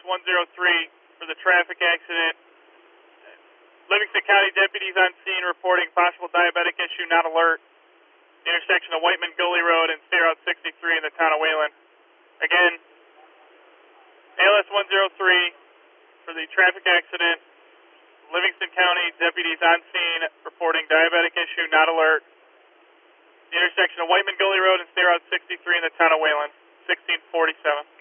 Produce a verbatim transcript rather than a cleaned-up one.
one zero three for the traffic accident. Livingston County deputies on scene reporting possible diabetic issue, not alert. Intersection of Whiteman Gully Road and State Route sixty-three in the town of Wayland. Again, A L S one zero three for the traffic accident. Livingston County deputies on scene reporting diabetic issue, not alert. The intersection of Whiteman Gully Road and State Route sixty-three in the town of Wayland, sixteen forty-seven.